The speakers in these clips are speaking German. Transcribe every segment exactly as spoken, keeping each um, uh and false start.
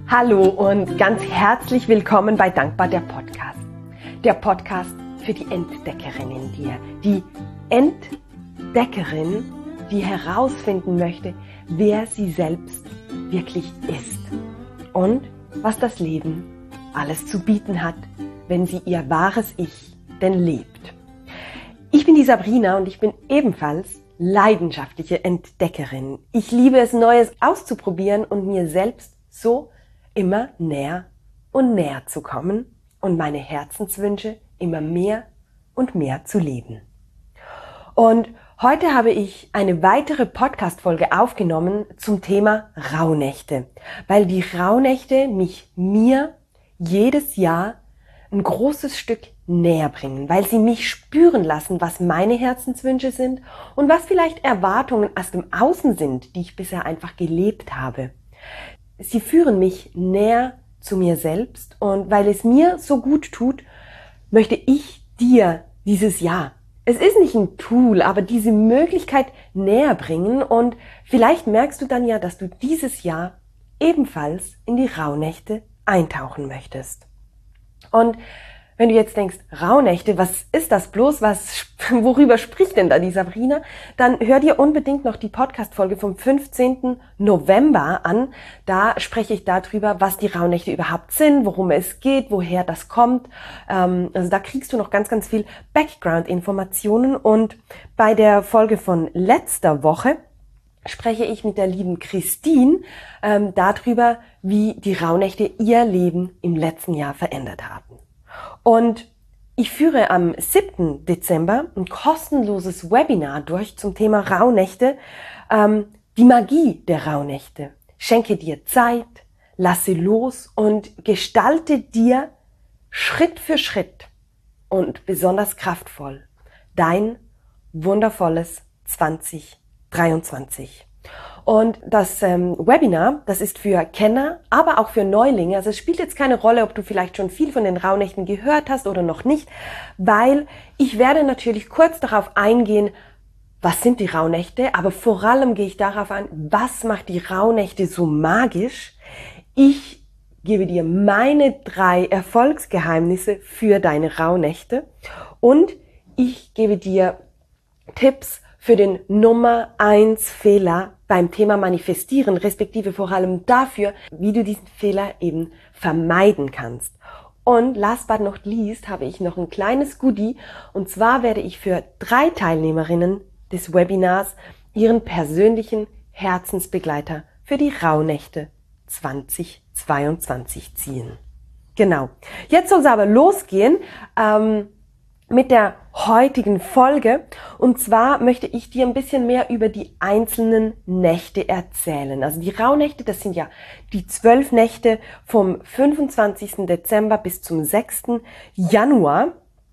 Hallo und ganz herzlich willkommen bei Dankbar der Podcast. Der Podcast für die Entdeckerin in dir. Die Entdeckerin, die herausfinden möchte, wer sie selbst wirklich ist. Und was das Leben alles zu bieten hat, wenn sie ihr wahres Ich denn lebt. Ich bin die Sabrina und ich bin ebenfalls leidenschaftliche Entdeckerin. Ich liebe es, Neues auszuprobieren und mir selbst so immer näher und näher zu kommen und meine Herzenswünsche immer mehr und mehr zu leben. Und heute habe ich eine weitere Podcast-Folge aufgenommen zum Thema Rauhnächte, weil die Rauhnächte mich mir jedes Jahr ein großes Stück näher bringen, weil sie mich spüren lassen, was meine Herzenswünsche sind und was vielleicht Erwartungen aus dem Außen sind, die ich bisher einfach gelebt habe. Sie führen mich näher zu mir selbst und weil es mir so gut tut, möchte ich dir dieses Jahr, es ist nicht ein Tool, aber diese Möglichkeit näher bringen und vielleicht merkst du dann ja, dass du dieses Jahr ebenfalls in die Rauhnächte eintauchen möchtest. Und wenn du jetzt denkst, Rauhnächte, was ist das bloß? Was, worüber spricht denn da die Sabrina? Dann hör dir unbedingt noch die Podcast-Folge vom fünfzehnten November an. Da spreche ich darüber, was die Rauhnächte überhaupt sind, worum es geht, woher das kommt. Ähm, also da kriegst du noch ganz, ganz viel Background-Informationen. Und bei der Folge von letzter Woche spreche ich mit der lieben Christine ähm, darüber, wie die Rauhnächte ihr Leben im letzten Jahr verändert haben. Und ich führe am siebten Dezember ein kostenloses Webinar durch zum Thema Rauhnächte, ähm, die Magie der Rauhnächte. Schenke dir Zeit, lasse los und gestalte dir Schritt für Schritt und besonders kraftvoll dein wundervolles zwanzig dreiundzwanzig. Und das ähm, Webinar, das ist für Kenner, aber auch für Neulinge. Also es spielt jetzt keine Rolle, ob du vielleicht schon viel von den Rauhnächten gehört hast oder noch nicht, weil ich werde natürlich kurz darauf eingehen, was sind die Rauhnächte, aber vor allem gehe ich darauf ein, was macht die Rauhnächte so magisch. Ich gebe dir meine drei Erfolgsgeheimnisse für deine Rauhnächte und ich gebe dir Tipps für den Nummer eins Fehler beim Thema Manifestieren, respektive vor allem dafür, wie du diesen Fehler eben vermeiden kannst. Und last but not least habe ich noch ein kleines Goodie und zwar werde ich für drei Teilnehmerinnen des Webinars ihren persönlichen Herzensbegleiter für die Rauhnächte zwanzig zweiundzwanzig ziehen. Genau. Jetzt soll es aber losgehen. Ähm, mit der heutigen Folge. Und zwar möchte ich dir ein bisschen mehr über die einzelnen Nächte erzählen. Also die Rauhnächte, das sind ja die zwölf Nächte vom fünfundzwanzigsten Dezember bis zum sechsten Januar.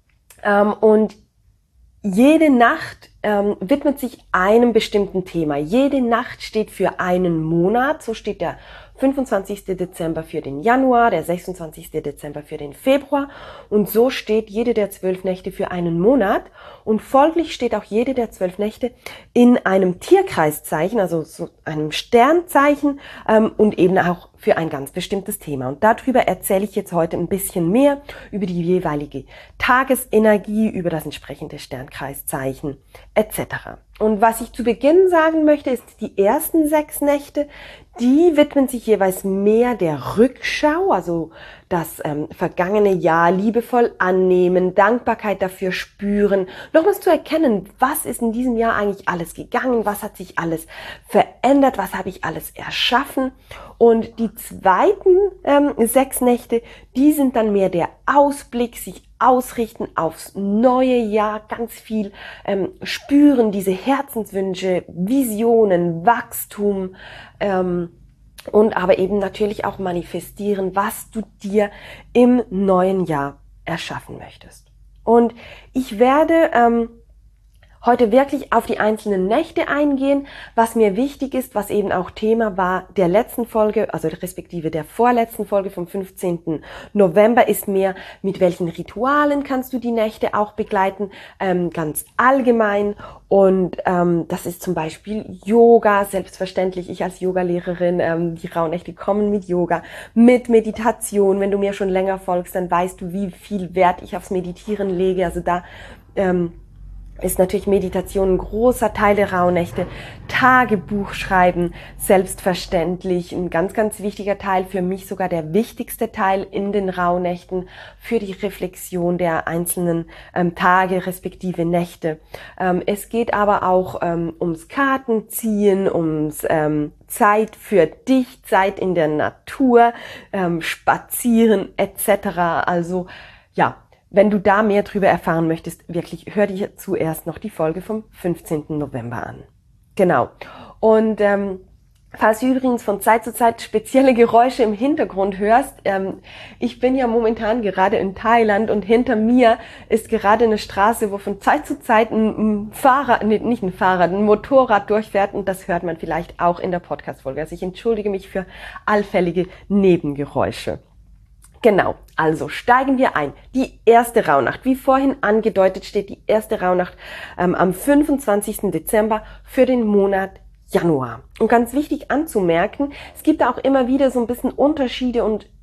Und jede Nacht ähm, widmet sich einem bestimmten Thema. Jede Nacht steht für einen Monat. So steht der fünfundzwanzigsten Dezember für den Januar, der sechsundzwanzigsten Dezember für den Februar. Und so steht jede der zwölf Nächte für einen Monat. Und folglich steht auch jede der zwölf Nächte in einem Tierkreiszeichen, also so einem Sternzeichen ähm, und eben auch für ein ganz bestimmtes Thema. Und darüber erzähle ich jetzt heute ein bisschen mehr über die jeweilige Tagesenergie, über das entsprechende Sternkreiszeichen et cetera. Und was ich zu Beginn sagen möchte, ist, die ersten sechs Nächte, die widmen sich jeweils mehr der Rückschau, also das ähm, vergangene Jahr liebevoll annehmen, Dankbarkeit dafür spüren, nochmals zu erkennen, was ist in diesem Jahr eigentlich alles gegangen, was hat sich alles verändert, was habe ich alles erschaffen. Und die zweiten ähm, sechs Nächte, die sind dann mehr der Ausblick, sich ausrichten aufs neue Jahr, ganz viel ähm, spüren, diese Herzenswünsche, Visionen, Wachstum ähm, und aber eben natürlich auch manifestieren, was du dir im neuen Jahr erschaffen möchtest. Und ich werde ähm, heute wirklich auf die einzelnen Nächte eingehen, was mir wichtig ist, was eben auch Thema war der letzten Folge, also respektive der vorletzten Folge vom fünfzehnten November, ist mehr, mit welchen Ritualen kannst du die Nächte auch begleiten, ähm, ganz allgemein. Und ähm, das ist zum Beispiel Yoga, selbstverständlich, ich als Yogalehrerin, ähm, die Rauhnächte kommen mit Yoga, mit Meditation. Wenn du mir schon länger folgst, dann weißt du, wie viel Wert ich aufs Meditieren lege. Also da ähm, ist natürlich Meditation ein großer Teil der Rauhnächte. Tagebuch schreiben, selbstverständlich, ein ganz, ganz wichtiger Teil, für mich sogar der wichtigste Teil in den Rauhnächten für die Reflexion der einzelnen ähm, Tage respektive Nächte. Ähm, es geht aber auch ähm, ums Kartenziehen, ums ähm, Zeit für dich, Zeit in der Natur, ähm, Spazieren et cetera. Also ja, wenn du da mehr drüber erfahren möchtest, wirklich, hör dir zuerst noch die Folge vom fünfzehnten November an. Genau. Und ähm, falls du übrigens von Zeit zu Zeit spezielle Geräusche im Hintergrund hörst, ähm, ich bin ja momentan gerade in Thailand und hinter mir ist gerade eine Straße, wo von Zeit zu Zeit ein, ein Fahrrad, nee, nicht ein Fahrrad, ein Motorrad durchfährt, und das hört man vielleicht auch in der Podcast-Folge. Also ich entschuldige mich für allfällige Nebengeräusche. Genau, also steigen wir ein. Die erste Rauhnacht, wie vorhin angedeutet, steht die erste Rauhnacht ähm, am fünfundzwanzigsten Dezember für den Monat Januar. Und ganz wichtig anzumerken, es gibt da auch immer wieder so ein bisschen Unterschiede und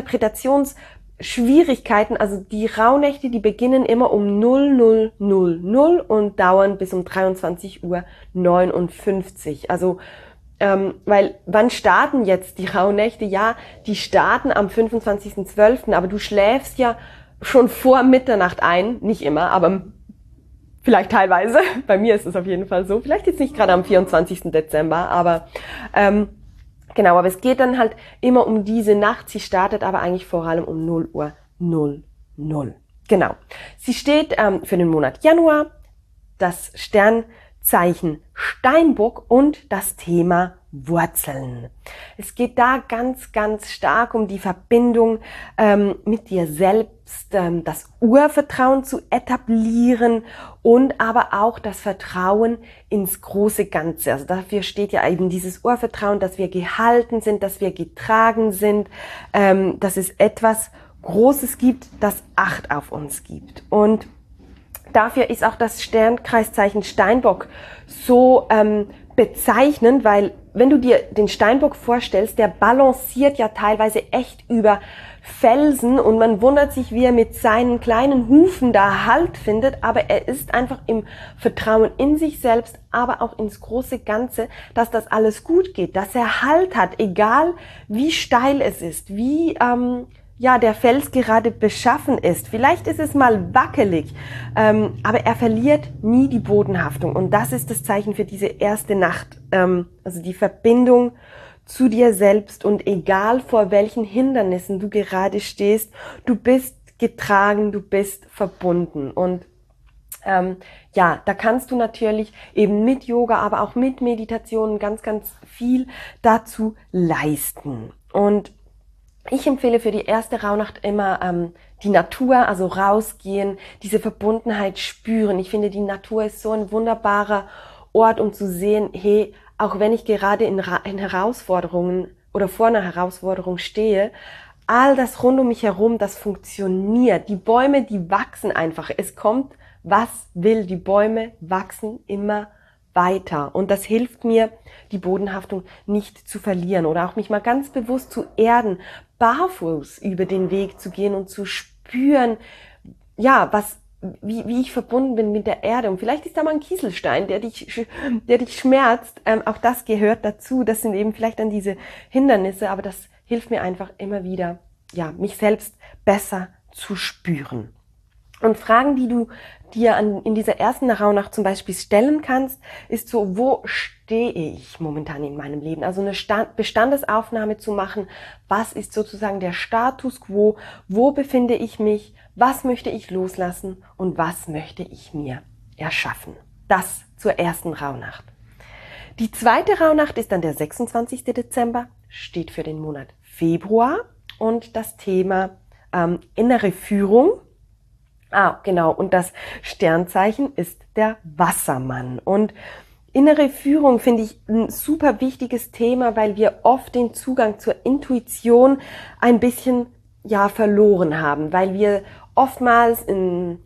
Interpretationsschwierigkeiten. Also die Rauhnächte, die beginnen immer um null null null null und dauern bis um dreiundzwanzig Uhr neunundfünfzig. Also Ähm, weil, wann starten jetzt die Rauhnächte? Ja, die starten am fünfundzwanzigsten zwölften, aber du schläfst ja schon vor Mitternacht ein. Nicht immer, aber vielleicht teilweise. Bei mir ist es auf jeden Fall so. Vielleicht jetzt nicht gerade am vierundzwanzigsten Dezember, aber ähm, genau, aber es geht dann halt immer um diese Nacht. Sie startet aber eigentlich vor allem um null Uhr null null. Genau. Sie steht ähm, für den Monat Januar, das Stern Zeichen Steinbock und das Thema Wurzeln. Es geht da ganz, ganz stark um die Verbindung ähm, mit dir selbst, ähm, das Urvertrauen zu etablieren und aber auch das Vertrauen ins große Ganze. Also dafür steht ja eben dieses Urvertrauen, dass wir gehalten sind, dass wir getragen sind, ähm, dass es etwas Großes gibt, das Acht auf uns gibt. Und dafür ist auch das Sternkreiszeichen Steinbock so ähm, bezeichnend, weil wenn du dir den Steinbock vorstellst, der balanciert ja teilweise echt über Felsen und man wundert sich, wie er mit seinen kleinen Hufen da Halt findet, aber er ist einfach im Vertrauen in sich selbst, aber auch ins große Ganze, dass das alles gut geht, dass er Halt hat, egal wie steil es ist, wie ähm, ja, der Fels gerade beschaffen ist. Vielleicht ist es mal wackelig, ähm, aber er verliert nie die Bodenhaftung. Und das ist das Zeichen für diese erste Nacht. Ähm, also die Verbindung zu dir selbst, und egal vor welchen Hindernissen du gerade stehst, du bist getragen, du bist verbunden. Und ähm, ja, da kannst du natürlich eben mit Yoga, aber auch mit Meditation ganz, ganz viel dazu leisten. Und ich empfehle für die erste Rauhnacht immer ähm, die Natur, also rausgehen, diese Verbundenheit spüren. Ich finde, die Natur ist so ein wunderbarer Ort, um zu sehen, hey, auch wenn ich gerade in, in Herausforderungen oder vor einer Herausforderung stehe, all das rund um mich herum, das funktioniert. Die Bäume, die wachsen einfach. Es kommt, was will. Die Bäume wachsen immer weiter. Und das hilft mir, die Bodenhaftung nicht zu verlieren oder auch mich mal ganz bewusst zu erden, barfuß über den Weg zu gehen und zu spüren, ja, was, wie, wie ich verbunden bin mit der Erde. Und vielleicht ist da mal ein Kieselstein, der dich, der dich schmerzt. Ähm, auch das gehört dazu. Das sind eben vielleicht dann diese Hindernisse, aber das hilft mir einfach immer wieder, ja, mich selbst besser zu spüren. Und Fragen, die du dir an, in dieser ersten Rauhnacht zum Beispiel stellen kannst, ist so, wo stehe ich momentan in meinem Leben? Also eine Stand, Bestandesaufnahme zu machen. Was ist sozusagen der Status quo? Wo befinde ich mich? Was möchte ich loslassen? Und was möchte ich mir erschaffen? Das zur ersten Rauhnacht. Die zweite Rauhnacht ist dann der sechsundzwanzigste Dezember, steht für den Monat Februar, und das Thema ähm, innere Führung. Ah, genau. Und das Sternzeichen ist der Wassermann. Und innere Führung finde ich ein super wichtiges Thema, weil wir oft den Zugang zur Intuition ein bisschen, ja, verloren haben, weil wir oftmals in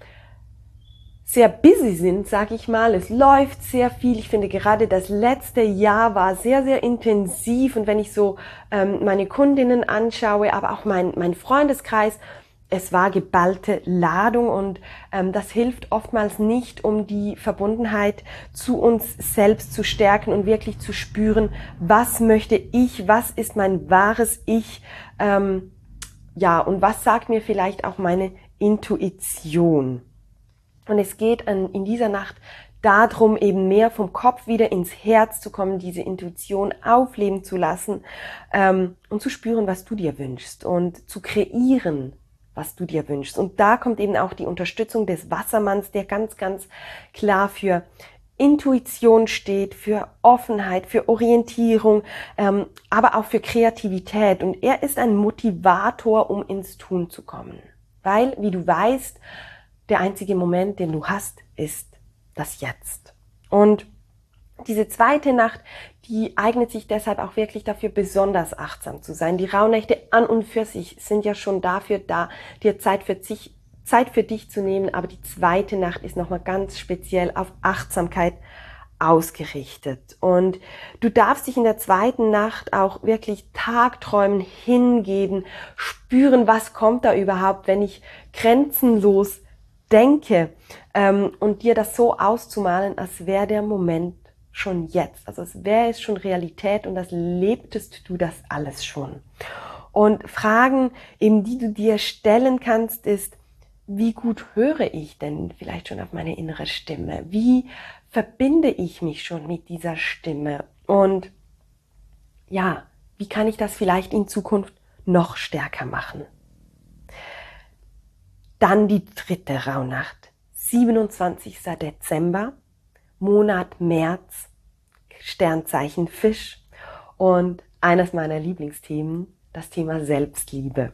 sehr busy sind, sag ich mal. Es läuft sehr viel. Ich finde gerade das letzte Jahr war sehr, sehr intensiv. Und wenn ich so ähm, meine Kundinnen anschaue, aber auch mein, mein Freundeskreis, es war geballte Ladung und ähm, das hilft oftmals nicht, um die Verbundenheit zu uns selbst zu stärken und wirklich zu spüren, was möchte ich, was ist mein wahres Ich, ähm, ja, und was sagt mir vielleicht auch meine Intuition. Und es geht an, in dieser Nacht darum, eben mehr vom Kopf wieder ins Herz zu kommen, diese Intuition aufleben zu lassen ähm, und zu spüren, was du dir wünschst und zu kreieren, was du dir wünschst. Und da kommt eben auch die Unterstützung des Wassermanns, der ganz, ganz klar für Intuition steht, für Offenheit, für Orientierung, ähm, aber auch für Kreativität. Und er ist ein Motivator, um ins Tun zu kommen. Weil, wie du weißt, der einzige Moment, den du hast, ist das Jetzt. Und diese zweite Nacht, die eignet sich deshalb auch wirklich dafür, besonders achtsam zu sein. Die Rauhnächte an und für sich sind ja schon dafür da, dir Zeit für sich, Zeit für dich zu nehmen. Aber die zweite Nacht ist nochmal ganz speziell auf Achtsamkeit ausgerichtet. Und du darfst dich in der zweiten Nacht auch wirklich Tagträumen hingeben, spüren, was kommt da überhaupt, wenn ich grenzenlos denke, ähm, und dir das so auszumalen, als wäre der Moment schon jetzt. Also es wäre es schon Realität und das lebtest du das alles schon. Und Fragen, eben die du dir stellen kannst, ist, wie gut höre ich denn vielleicht schon auf meine innere Stimme? Wie verbinde ich mich schon mit dieser Stimme? Und ja, wie kann ich das vielleicht in Zukunft noch stärker machen? Dann die dritte Rauhnacht, siebenundzwanzigster Dezember, Monat März, Sternzeichen Fisch und eines meiner Lieblingsthemen, das Thema Selbstliebe.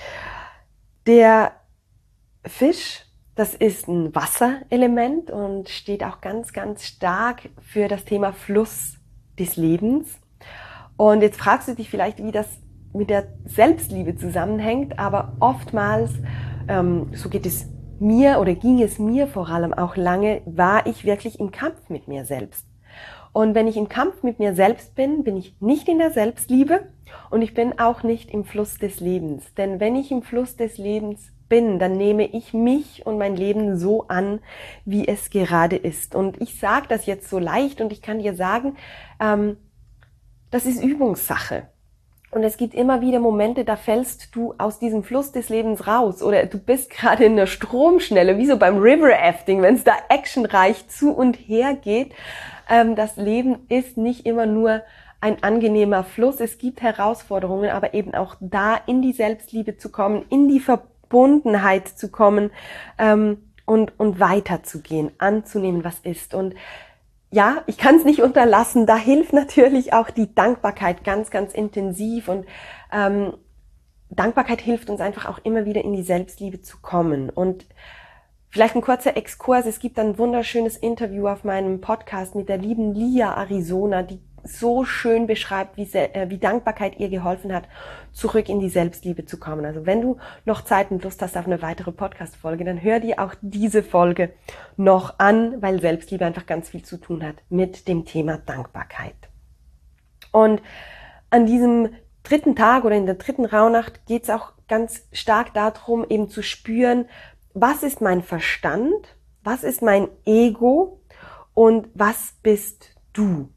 Der Fisch, das ist ein Wasserelement und steht auch ganz, ganz stark für das Thema Fluss des Lebens. Und jetzt fragst du dich vielleicht, wie das mit der Selbstliebe zusammenhängt, aber oftmals, ähm, so geht es mir oder ging es mir vor allem auch lange, war ich wirklich im Kampf mit mir selbst. Und wenn ich im Kampf mit mir selbst bin, bin ich nicht in der Selbstliebe und ich bin auch nicht im Fluss des Lebens. Denn wenn ich im Fluss des Lebens bin, dann nehme ich mich und mein Leben so an, wie es gerade ist. Und ich sage das jetzt so leicht und ich kann dir sagen, ähm, das ist Übungssache. Und es gibt immer wieder Momente, da fällst du aus diesem Fluss des Lebens raus oder du bist gerade in einer Stromschnelle, wie so beim River Rafting, wenn es da actionreich zu und her geht. Ähm, das Leben ist nicht immer nur ein angenehmer Fluss. Es gibt Herausforderungen, aber eben auch da in die Selbstliebe zu kommen, in die Verbundenheit zu kommen ähm, und, und weiterzugehen, anzunehmen, was ist. Und ja, ich kann es nicht unterlassen, da hilft natürlich auch die Dankbarkeit ganz, ganz intensiv und ähm, Dankbarkeit hilft uns einfach auch immer wieder in die Selbstliebe zu kommen. Und vielleicht ein kurzer Exkurs, es gibt ein wunderschönes Interview auf meinem Podcast mit der lieben Lia Arizona, die so schön beschreibt, wie, äh, wie Dankbarkeit ihr geholfen hat, zurück in die Selbstliebe zu kommen. Also wenn du noch Zeit und Lust hast auf eine weitere Podcast-Folge, dann hör dir auch diese Folge noch an, weil Selbstliebe einfach ganz viel zu tun hat mit dem Thema Dankbarkeit. Und an diesem dritten Tag oder in der dritten Rauhnacht geht es auch ganz stark darum, eben zu spüren, was ist mein Verstand, was ist mein Ego und was bist du?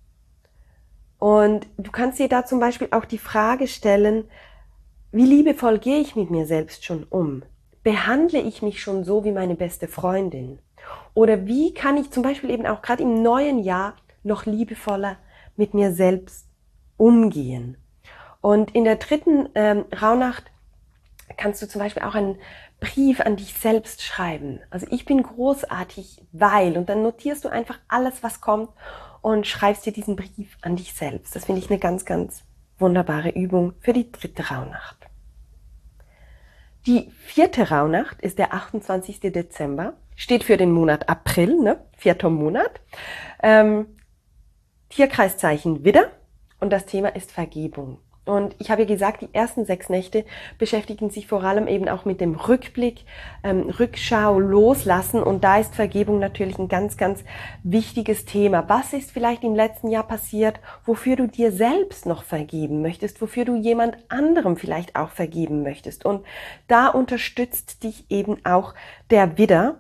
Und du kannst dir da zum Beispiel auch die Frage stellen, wie liebevoll gehe ich mit mir selbst schon um? Behandle ich mich schon so wie meine beste Freundin? Oder wie kann ich zum Beispiel eben auch gerade im neuen Jahr noch liebevoller mit mir selbst umgehen? Und in der dritten ähm, Rauhnacht kannst du zum Beispiel auch einen Brief an dich selbst schreiben. Also ich bin großartig, weil, und dann notierst du einfach alles, was kommt und schreibst dir diesen Brief an dich selbst. Das finde ich eine ganz, ganz wunderbare Übung für die dritte Rauhnacht. Die vierte Rauhnacht ist der achtundzwanzigste Dezember, steht für den Monat April, ne? Vierter Monat. Ähm, Tierkreiszeichen Widder und das Thema ist Vergebung. Und ich habe ja gesagt, die ersten sechs Nächte beschäftigen sich vor allem eben auch mit dem Rückblick, ähm, Rückschau, Loslassen. Und da ist Vergebung natürlich ein ganz, ganz wichtiges Thema. Was ist vielleicht im letzten Jahr passiert, wofür du dir selbst noch vergeben möchtest, wofür du jemand anderem vielleicht auch vergeben möchtest? Und da unterstützt dich eben auch der Widder,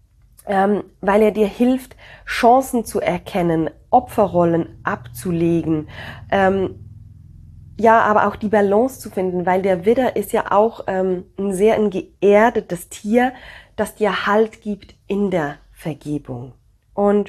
ähm, weil er dir hilft, Chancen zu erkennen, Opferrollen abzulegen, ähm, ja, aber auch die Balance zu finden, weil der Widder ist ja auch ähm, ein sehr ein geerdetes Tier, das dir Halt gibt in der Vergebung. Und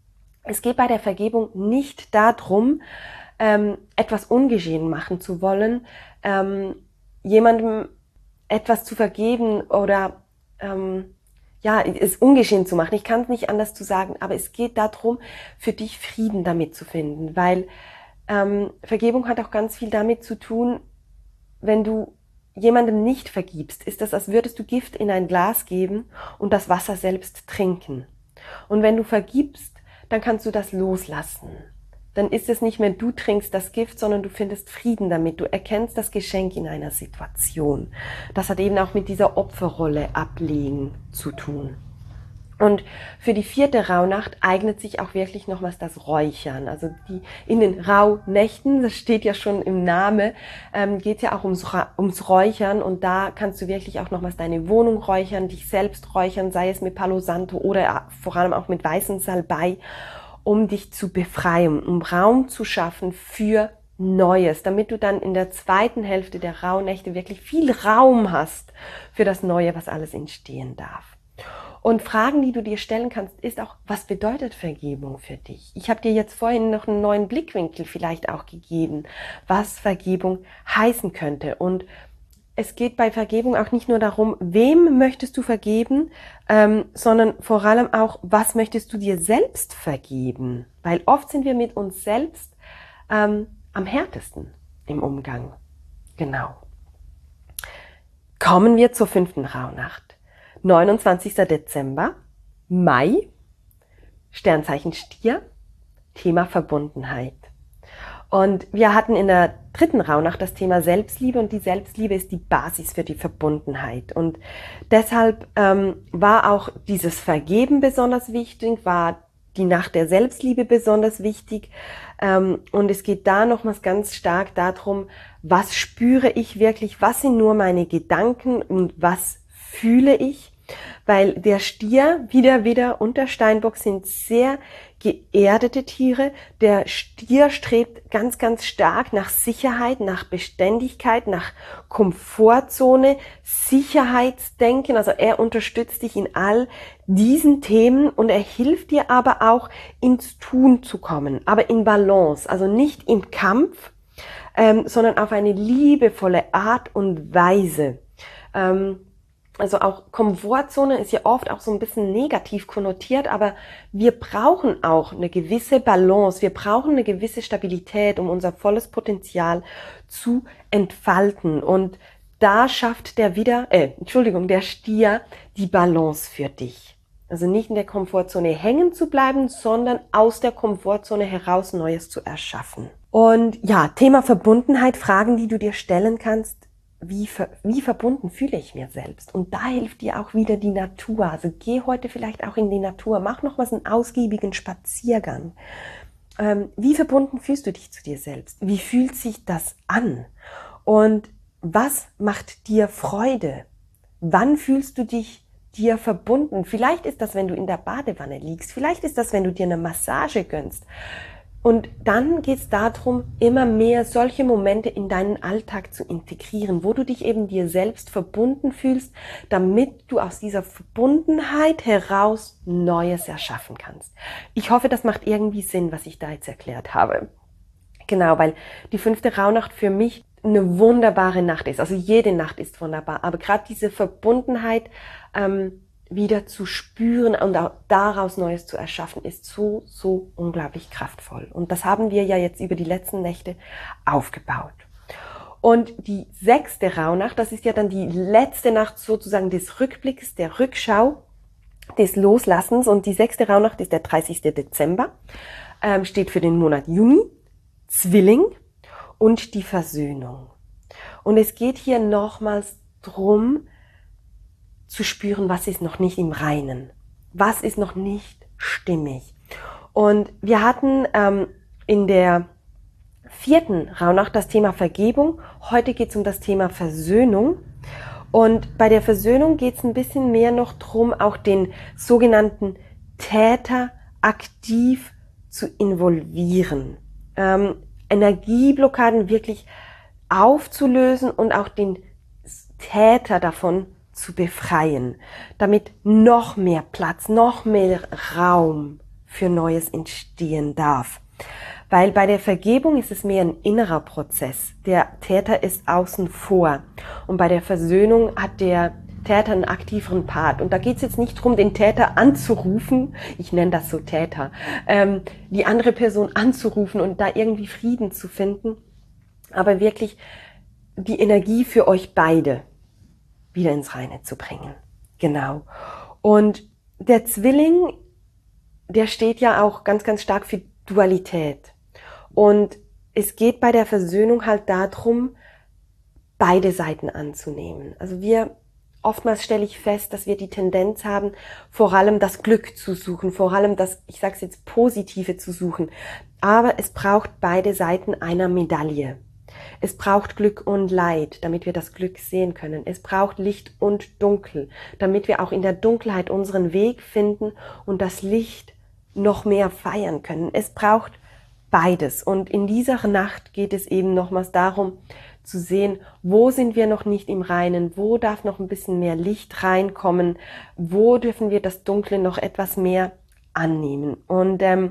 es geht bei der Vergebung nicht darum, ähm, etwas ungeschehen machen zu wollen, ähm, jemandem etwas zu vergeben oder ähm, ja, es ungeschehen zu machen. Ich kann es nicht anders zu sagen, aber es geht darum, für dich Frieden damit zu finden, weil Ähm, Vergebung hat auch ganz viel damit zu tun, wenn du jemandem nicht vergibst, ist das, als würdest du Gift in ein Glas geben und das Wasser selbst trinken. Und wenn du vergibst, dann kannst du das loslassen. Dann ist es nicht mehr, du trinkst das Gift, sondern du findest Frieden damit. Du erkennst das Geschenk in einer Situation. Das hat eben auch mit dieser Opferrolle ablegen zu tun. Und für die vierte Rauhnacht eignet sich auch wirklich nochmals das Räuchern. Also die in den Rauhnächten, das steht ja schon im Namen, ähm, geht es ja auch ums, ums Räuchern. Und da kannst du wirklich auch nochmals deine Wohnung räuchern, dich selbst räuchern, sei es mit Palo Santo oder vor allem auch mit weißem Salbei, um dich zu befreien, um Raum zu schaffen für Neues, damit du dann in der zweiten Hälfte der Rauhnächte wirklich viel Raum hast für das Neue, was alles entstehen darf. Und Fragen, die du dir stellen kannst, ist auch, was bedeutet Vergebung für dich? Ich habe dir jetzt vorhin noch einen neuen Blickwinkel vielleicht auch gegeben, was Vergebung heißen könnte. Und es geht bei Vergebung auch nicht nur darum, wem möchtest du vergeben, ähm, sondern vor allem auch, was möchtest du dir selbst vergeben? Weil oft sind wir mit uns selbst ähm, am härtesten im Umgang. Genau. Kommen wir zur fünften Rauhnacht. neunundzwanzigster Dezember, Mai, Sternzeichen Stier, Thema Verbundenheit. Und wir hatten in der dritten Rauhnacht das Thema Selbstliebe und die Selbstliebe ist die Basis für die Verbundenheit. Und deshalb ähm, war auch dieses Vergeben besonders wichtig, war die Nacht der Selbstliebe besonders wichtig. Ähm, und es geht da nochmals ganz stark darum, was spüre ich wirklich, was sind nur meine Gedanken und was fühle ich. Weil der Stier, wie der Widder und der Steinbock sind sehr geerdete Tiere. Der Stier strebt ganz, ganz stark nach Sicherheit, nach Beständigkeit, nach Komfortzone, Sicherheitsdenken. Also er unterstützt dich in all diesen Themen und er hilft dir aber auch ins Tun zu kommen, aber in Balance, also nicht im Kampf, ähm, sondern auf eine liebevolle Art und Weise. Ähm, Also auch Komfortzone ist ja oft auch so ein bisschen negativ konnotiert, aber wir brauchen auch eine gewisse Balance, wir brauchen eine gewisse Stabilität, um unser volles Potenzial zu entfalten. Und da schafft der Widder, äh, Entschuldigung, der Stier die Balance für dich. Also nicht in der Komfortzone hängen zu bleiben, sondern aus der Komfortzone heraus Neues zu erschaffen. Und ja, Thema Verbundenheit, Fragen, die du dir stellen kannst. Wie, ver, wie verbunden fühle ich mir selbst? Und da hilft dir auch wieder die Natur. Also geh heute vielleicht auch in die Natur, mach nochmals einen ausgiebigen Spaziergang. Ähm, wie verbunden fühlst du dich zu dir selbst? Wie fühlt sich das an? Und was macht dir Freude? Wann fühlst du dich dir verbunden? Vielleicht ist das, wenn du in der Badewanne liegst. Vielleicht ist das, wenn du dir eine Massage gönnst. Und dann geht es darum, immer mehr solche Momente in deinen Alltag zu integrieren, wo du dich eben dir selbst verbunden fühlst, damit du aus dieser Verbundenheit heraus Neues erschaffen kannst. Ich hoffe, das macht irgendwie Sinn, was ich da jetzt erklärt habe. Genau, weil die fünfte Rauhnacht für mich eine wunderbare Nacht ist. Also jede Nacht ist wunderbar, aber gerade diese Verbundenheit ähm, wieder zu spüren und auch daraus Neues zu erschaffen, ist so, so unglaublich kraftvoll. Und das haben wir ja jetzt über die letzten Nächte aufgebaut. Und die sechste Rauhnacht, das ist ja dann die letzte Nacht sozusagen des Rückblicks, der Rückschau, des Loslassens. Und die sechste Rauhnacht ist der dreißigste Dezember, ähm, steht für den Monat Juni, Zwilling und die Versöhnung. Und es geht hier nochmals drum, zu spüren, was ist noch nicht im Reinen, was ist noch nicht stimmig. Und wir hatten ähm, in der vierten Rauhnacht das Thema Vergebung. Heute geht es um das Thema Versöhnung. Und bei der Versöhnung geht es ein bisschen mehr noch drum, auch den sogenannten Täter aktiv zu involvieren. Ähm, Energieblockaden wirklich aufzulösen und auch den Täter davon zu befreien, damit noch mehr Platz, noch mehr Raum für Neues entstehen darf. Weil bei der Vergebung ist es mehr ein innerer Prozess. Der Täter ist außen vor. Und bei der Versöhnung hat der Täter einen aktiveren Part. Und da geht es jetzt nicht darum, den Täter anzurufen, ich nenne das so Täter, ähm, die andere Person anzurufen und da irgendwie Frieden zu finden, aber wirklich die Energie für euch beide wieder ins Reine zu bringen. Genau. Und der Zwilling, der steht ja auch ganz, ganz stark für Dualität. Und es geht bei der Versöhnung halt darum, beide Seiten anzunehmen. Also wir, oftmals stelle ich fest, dass wir die Tendenz haben, vor allem das Glück zu suchen, vor allem das, ich sage es jetzt, Positive zu suchen. Aber es braucht beide Seiten einer Medaille. Es braucht Glück und Leid, damit wir das Glück sehen können. Es braucht Licht und Dunkel, damit wir auch in der Dunkelheit unseren Weg finden und das Licht noch mehr feiern können. Es braucht beides. Und in dieser Nacht geht es eben nochmals darum, zu sehen, wo sind wir noch nicht im Reinen, wo darf noch ein bisschen mehr Licht reinkommen, wo dürfen wir das Dunkle noch etwas mehr annehmen. Und ähm,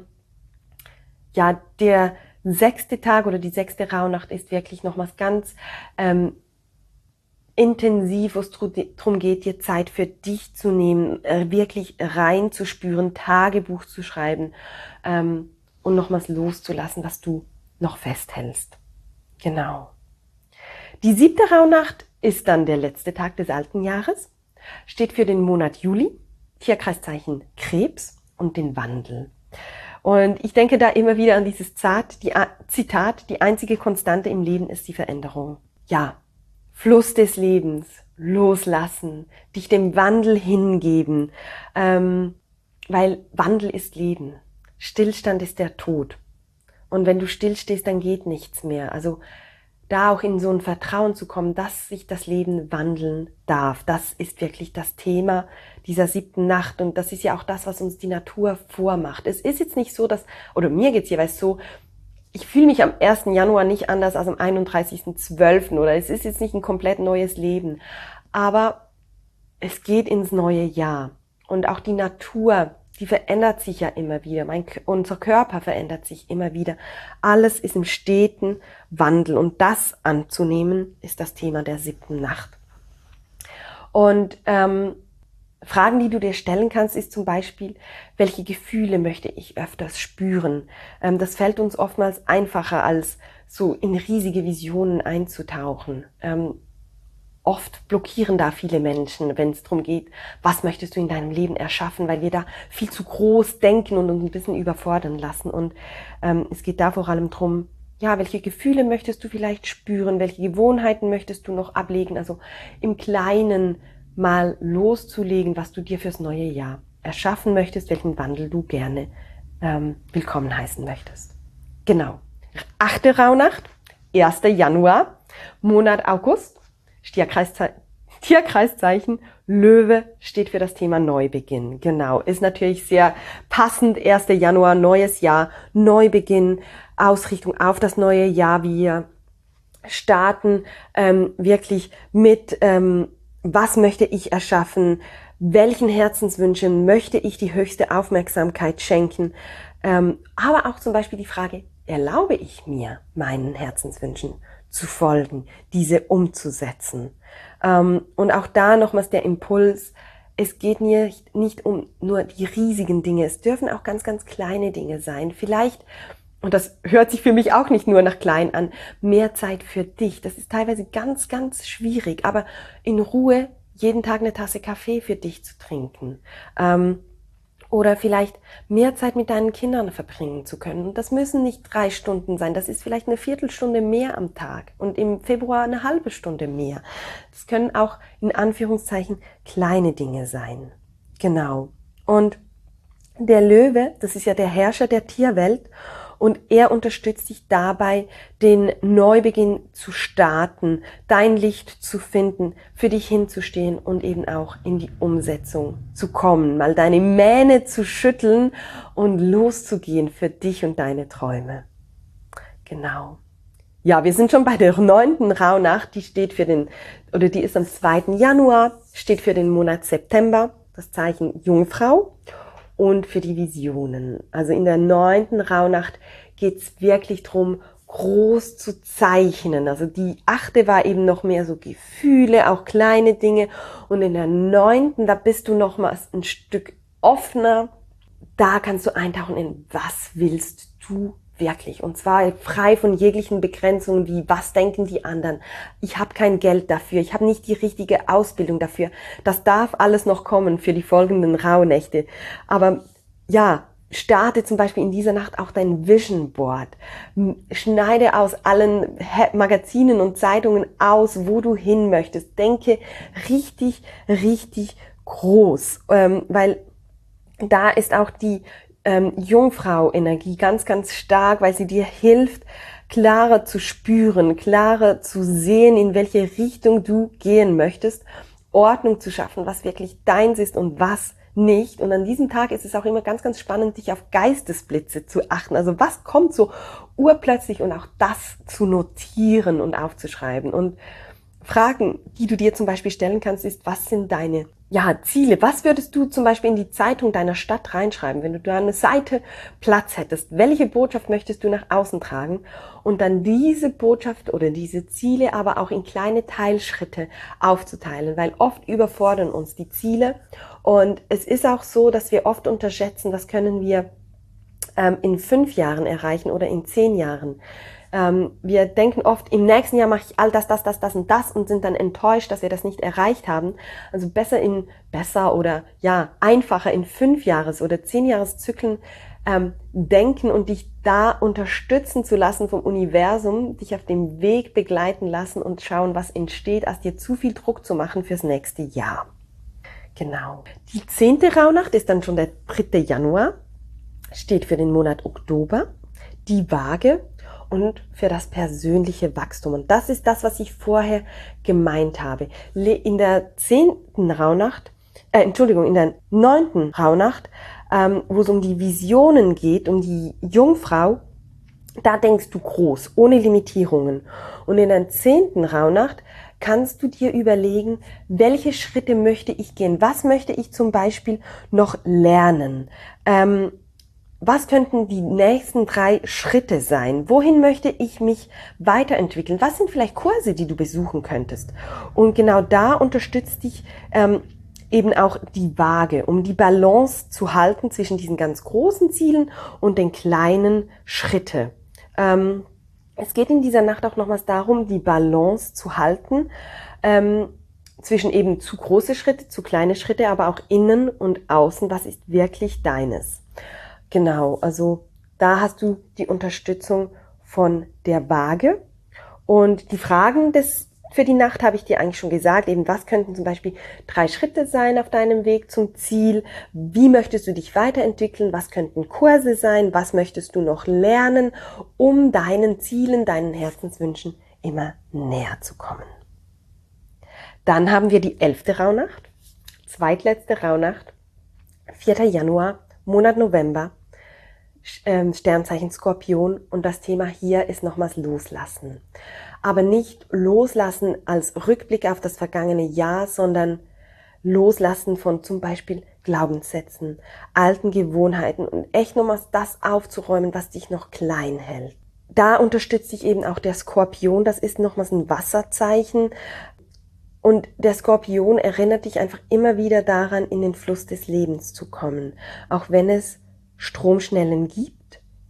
ja, der sechste Tag oder die sechste Rauhnacht ist wirklich nochmals ganz ähm, intensiv, wo es darum geht, dir Zeit für dich zu nehmen, äh, wirklich reinzuspüren, Tagebuch zu schreiben ähm, und nochmals loszulassen, was du noch festhältst. Genau. Die siebte Rauhnacht ist dann der letzte Tag des alten Jahres, steht für den Monat Juli, Tierkreiszeichen Krebs und den Wandel. Und ich denke da immer wieder an dieses Zitat, die, Zitat, die einzige Konstante im Leben ist die Veränderung. Ja, Fluss des Lebens, loslassen, dich dem Wandel hingeben, ähm, weil Wandel ist Leben. Stillstand ist der Tod. Und wenn du stillstehst, dann geht nichts mehr. Also da auch in so ein Vertrauen zu kommen, dass sich das Leben wandeln darf. Das ist wirklich das Thema dieser siebten Nacht. Und das ist ja auch das, was uns die Natur vormacht. Es ist jetzt nicht so, dass, oder mir geht's jeweils so, ich fühle mich am ersten Januar nicht anders als am einunddreißigsten zwölften oder es ist jetzt nicht ein komplett neues Leben. Aber es geht ins neue Jahr. Und auch die Natur, die verändert sich ja immer wieder. Mein, unser Körper verändert sich immer wieder. Alles ist im steten Wandel. Und das anzunehmen, ist das Thema der siebten Nacht. Und ähm, Fragen, die du dir stellen kannst, ist zum Beispiel, welche Gefühle möchte ich öfters spüren? Ähm, das fällt uns oftmals einfacher, als so in riesige Visionen einzutauchen. Ähm, Oft blockieren da viele Menschen, wenn es darum geht, was möchtest du in deinem Leben erschaffen, weil wir da viel zu groß denken und uns ein bisschen überfordern lassen. Und ähm, es geht da vor allem darum, ja, welche Gefühle möchtest du vielleicht spüren, welche Gewohnheiten möchtest du noch ablegen, also im Kleinen mal loszulegen, was du dir fürs neue Jahr erschaffen möchtest, welchen Wandel du gerne ähm, willkommen heißen möchtest. Genau. Achte Rauhnacht, erster Januar, Monat August. Tierkreiszeichen, Tierkreiszeichen Löwe steht für das Thema Neubeginn. Genau, ist natürlich sehr passend. erster Januar, neues Jahr, Neubeginn, Ausrichtung auf das neue Jahr. Wir starten ähm, wirklich mit, ähm, was möchte ich erschaffen, welchen Herzenswünschen möchte ich die höchste Aufmerksamkeit schenken. Ähm, aber auch zum Beispiel die Frage, erlaube ich mir meinen Herzenswünschen zu folgen, diese umzusetzen. Ähm, und auch da nochmals der Impuls, es geht nicht, nicht um nur die riesigen Dinge, es dürfen auch ganz, ganz kleine Dinge sein. Vielleicht und das hört sich für mich auch nicht nur nach klein an, mehr Zeit für dich. Das ist teilweise ganz, ganz schwierig, aber in Ruhe jeden Tag eine Tasse Kaffee für dich zu trinken. Ähm, oder vielleicht mehr Zeit mit deinen Kindern verbringen zu können. Und das müssen nicht drei Stunden sein, das ist vielleicht eine Viertelstunde mehr am Tag und im Februar eine halbe Stunde mehr. Das können auch in Anführungszeichen kleine Dinge sein. Genau. Und der Löwe, das ist ja der Herrscher der Tierwelt, und er unterstützt dich dabei, den Neubeginn zu starten, dein Licht zu finden, für dich hinzustehen und eben auch in die Umsetzung zu kommen, mal deine Mähne zu schütteln und loszugehen für dich und deine Träume. Genau. Ja, wir sind schon bei der neunten Rauhnacht, die steht für den, oder die ist am zweiten Januar, steht für den Monat September, das Zeichen Jungfrau. Und für die Visionen. Also in der neunten Rauhnacht geht's wirklich drum, groß zu zeichnen. Also die achte war eben noch mehr so Gefühle, auch kleine Dinge. Und in der neunten, da bist du nochmals ein Stück offener. Da kannst du eintauchen in, was willst du wirklich? Und zwar frei von jeglichen Begrenzungen wie, was denken die anderen? Ich habe kein Geld dafür, ich habe nicht die richtige Ausbildung dafür. Das darf alles noch kommen für die folgenden Rauhnächte. Aber ja, starte zum Beispiel in dieser Nacht auch dein Vision Board. Schneide aus allen Magazinen und Zeitungen aus, wo du hin möchtest. Denke richtig, richtig groß, ähm, weil da ist auch die Ähm, Jungfrau-Energie ganz, ganz stark, weil sie dir hilft, klarer zu spüren, klarer zu sehen, in welche Richtung du gehen möchtest, Ordnung zu schaffen, was wirklich deins ist und was nicht. Und an diesem Tag ist es auch immer ganz, ganz spannend, dich auf Geistesblitze zu achten. Also was kommt so urplötzlich und auch das zu notieren und aufzuschreiben. Und Fragen, die du dir zum Beispiel stellen kannst, ist, was sind deine ja, Ziele? Was würdest du zum Beispiel in die Zeitung deiner Stadt reinschreiben, wenn du da eine Seite Platz hättest? Welche Botschaft möchtest du nach außen tragen? Und dann diese Botschaft oder diese Ziele aber auch in kleine Teilschritte aufzuteilen, weil oft überfordern uns die Ziele. Und es ist auch so, dass wir oft unterschätzen, was können wir ähm, in fünf Jahren erreichen oder in zehn Jahren. Wir denken oft, im nächsten Jahr mache ich all das, das, das, das und das und sind dann enttäuscht, dass wir das nicht erreicht haben. Also besser in, besser oder ja, einfacher in fünf Jahres- oder zehn Jahreszyklen ähm, denken und dich da unterstützen zu lassen vom Universum, dich auf dem Weg begleiten lassen und schauen, was entsteht, als dir zu viel Druck zu machen fürs nächste Jahr. Genau. Die zehnte Rauhnacht ist dann schon der dritte Januar, steht für den Monat Oktober, die Waage und für das persönliche Wachstum. Und das ist das, was ich vorher gemeint habe. In der zehnten Rauhnacht, äh, Entschuldigung, in der neunten Rauhnacht, ähm, wo es um die Visionen geht, um die Jungfrau, da denkst du groß, ohne Limitierungen. Und in der zehnten Rauhnacht kannst du dir überlegen, welche Schritte möchte ich gehen? Was möchte ich zum Beispiel noch lernen? Ähm, Was könnten die nächsten drei Schritte sein? Wohin möchte ich mich weiterentwickeln? Was sind vielleicht Kurse, die du besuchen könntest? Und genau da unterstützt dich ähm, eben auch die Waage, um die Balance zu halten zwischen diesen ganz großen Zielen und den kleinen Schritten. Ähm, es geht in dieser Nacht auch nochmals darum, die Balance zu halten ähm, zwischen eben zu große Schritte, zu kleine Schritte, aber auch innen und außen. Was ist wirklich deines? Genau, also da hast du die Unterstützung von der Waage. Und die Fragen des, für die Nacht habe ich dir eigentlich schon gesagt, eben was könnten zum Beispiel drei Schritte sein auf deinem Weg zum Ziel? Wie möchtest du dich weiterentwickeln? Was könnten Kurse sein? Was möchtest du noch lernen, um deinen Zielen, deinen Herzenswünschen immer näher zu kommen? Dann haben wir die elfte Rauhnacht, zweitletzte Rauhnacht, vierter Januar, Monat November, Sternzeichen Skorpion, und das Thema hier ist nochmals Loslassen. Aber nicht Loslassen als Rückblick auf das vergangene Jahr, sondern Loslassen von zum Beispiel Glaubenssätzen, alten Gewohnheiten und echt nochmals das aufzuräumen, was dich noch klein hält. Da unterstützt dich eben auch der Skorpion, das ist nochmals ein Wasserzeichen. Und der Skorpion erinnert dich einfach immer wieder daran, in den Fluss des Lebens zu kommen, auch wenn es Stromschnellen gibt.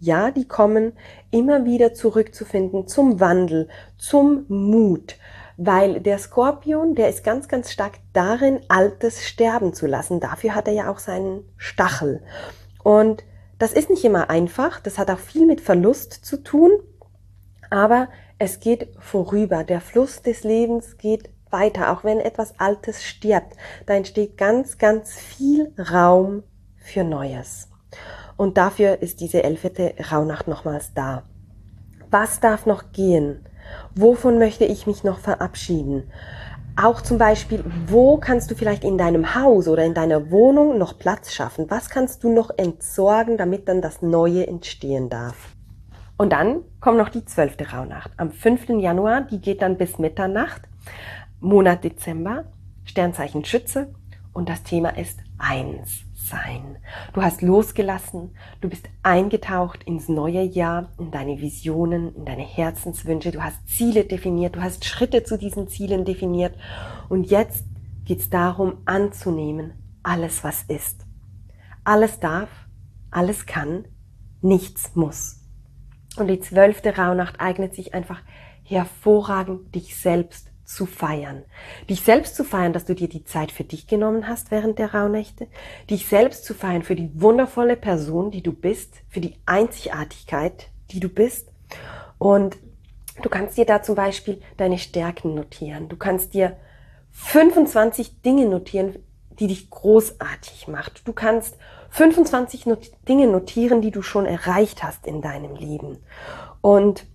Ja, die kommen, immer wieder zurückzufinden zum Wandel, zum Mut. Weil der Skorpion, der ist ganz, ganz stark darin, Altes sterben zu lassen. Dafür hat er ja auch seinen Stachel. Und das ist nicht immer einfach. Das hat auch viel mit Verlust zu tun. Aber es geht vorüber. Der Fluss des Lebens geht weiter. Auch wenn etwas Altes stirbt, da entsteht ganz, ganz viel Raum für Neues. Und dafür ist diese elfte Rauhnacht nochmals da. Was darf noch gehen? Wovon möchte ich mich noch verabschieden? Auch zum Beispiel, wo kannst du vielleicht in deinem Haus oder in deiner Wohnung noch Platz schaffen? Was kannst du noch entsorgen, damit dann das Neue entstehen darf? Und dann kommt noch die zwölfte Rauhnacht. Am fünften Januar, die geht dann bis Mitternacht, Monat Dezember, Sternzeichen Schütze und das Thema ist eins sein. Du hast losgelassen, du bist eingetaucht ins neue Jahr, in deine Visionen, in deine Herzenswünsche, du hast Ziele definiert, du hast Schritte zu diesen Zielen definiert und jetzt geht es darum anzunehmen, alles was ist. Alles darf, alles kann, nichts muss. Und die zwölfte Rauhnacht eignet sich einfach hervorragend, dich selbst zu feiern. Dich selbst zu feiern, dass du dir die Zeit für dich genommen hast während der Rauhnächte. Dich selbst zu feiern für die wundervolle Person, die du bist, für die Einzigartigkeit, die du bist. Und du kannst dir da zum Beispiel deine Stärken notieren. Du kannst dir fünfundzwanzig Dinge notieren, die dich großartig macht. Du kannst fünfundzwanzig Not- Dinge notieren, die du schon erreicht hast in deinem Leben. Und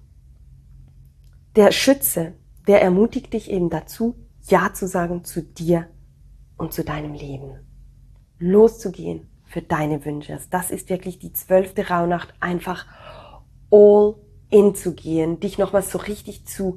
der Schütze, der ermutigt dich eben dazu, Ja zu sagen zu dir und zu deinem Leben. Loszugehen für deine Wünsche. Das ist wirklich die zwölfte Rauhnacht, einfach all in zu gehen, dich nochmal so richtig zu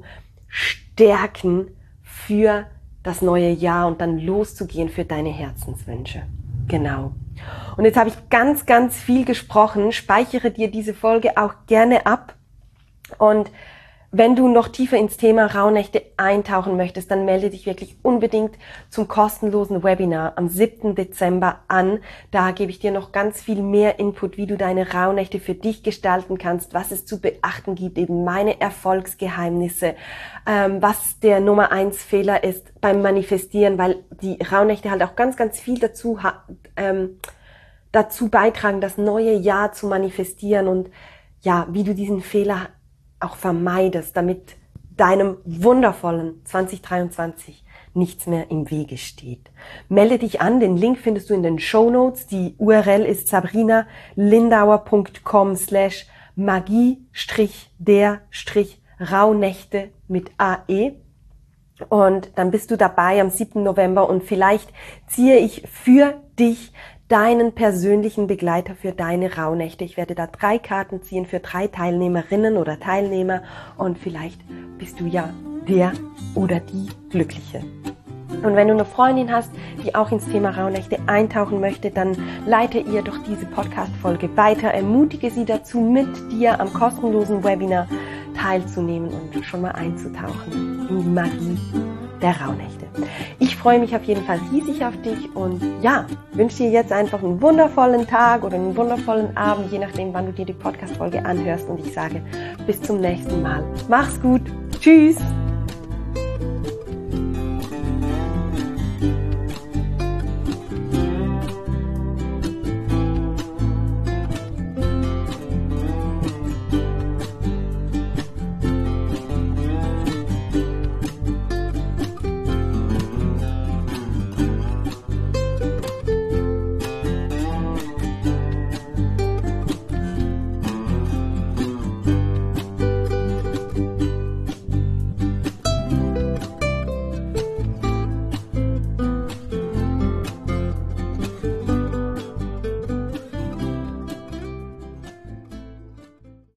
stärken für das neue Jahr und dann loszugehen für deine Herzenswünsche. Genau. Und jetzt habe ich ganz, ganz viel gesprochen. Speichere dir diese Folge auch gerne ab und wenn du noch tiefer ins Thema Rauhnächte eintauchen möchtest, dann melde dich wirklich unbedingt zum kostenlosen Webinar am siebten Dezember an. Da gebe ich dir noch ganz viel mehr Input, wie du deine Rauhnächte für dich gestalten kannst, was es zu beachten gibt, eben meine Erfolgsgeheimnisse, ähm, was der Nummer eins Fehler ist beim Manifestieren, weil die Rauhnächte halt auch ganz, ganz viel dazu, ähm, dazu beitragen, das neue Jahr zu manifestieren und ja, wie du diesen Fehler auch vermeidest, damit deinem wundervollen zwanzig dreiundzwanzig nichts mehr im Wege steht. Melde dich an, den Link findest du in den Shownotes. Die U R L ist sabrinalindauer.com slash magie der Rauhnächte mit A E. Und dann bist du dabei am siebten November und vielleicht ziehe ich für dich deinen persönlichen Begleiter für deine Rauhnächte. Ich werde da drei Karten ziehen für drei Teilnehmerinnen oder Teilnehmer und vielleicht bist du ja der oder die Glückliche. Und wenn du eine Freundin hast, die auch ins Thema Rauhnächte eintauchen möchte, dann leite ihr doch diese Podcast-Folge weiter, ermutige sie dazu, mit dir am kostenlosen Webinar teilzunehmen und schon mal einzutauchen in die Magie der Rauhnächte. Ich freue mich auf jeden Fall riesig auf dich und ja, wünsche dir jetzt einfach einen wundervollen Tag oder einen wundervollen Abend, je nachdem, wann du dir die Podcast-Folge anhörst und ich sage bis zum nächsten Mal. Mach's gut. Tschüss.